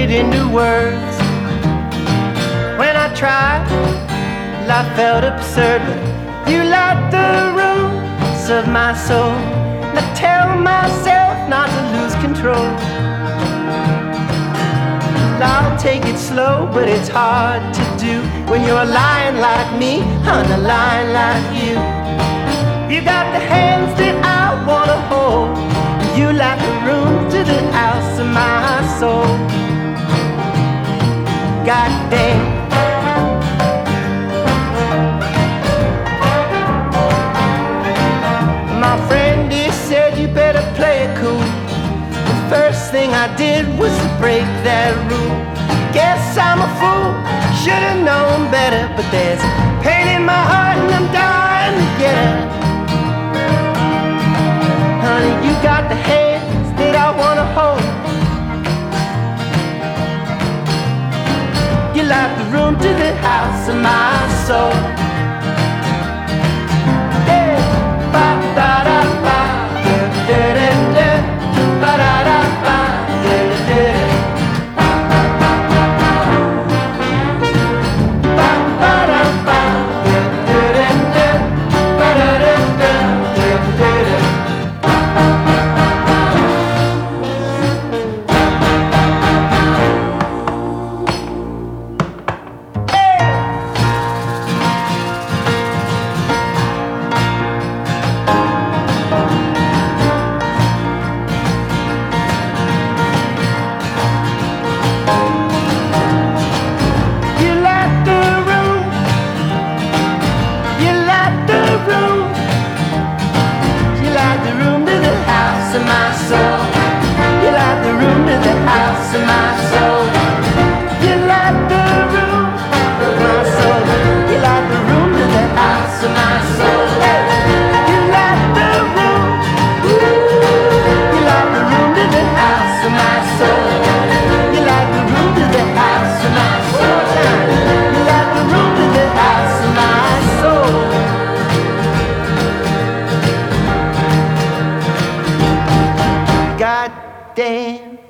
it into words. When I tried, I felt absurd, but you light the rooms of my soul. And I tell myself not to lose control. I'll take it slow, but it's hard to do when you're lying like me on a line like you. You got the hands that I wanna hold. You light the room to the house of my soul. God damn. My friend, he said you better play it cool. The first thing I did was to break that rule. Guess I'm a fool, should've known better, but there's pain in my heart and I'm dying to get it. Honey, you got the hands that I wanna hold. You light the room to the house of my soul. Yeah, ba da da ba, da da da da, ba da da ba, da da da. God damn.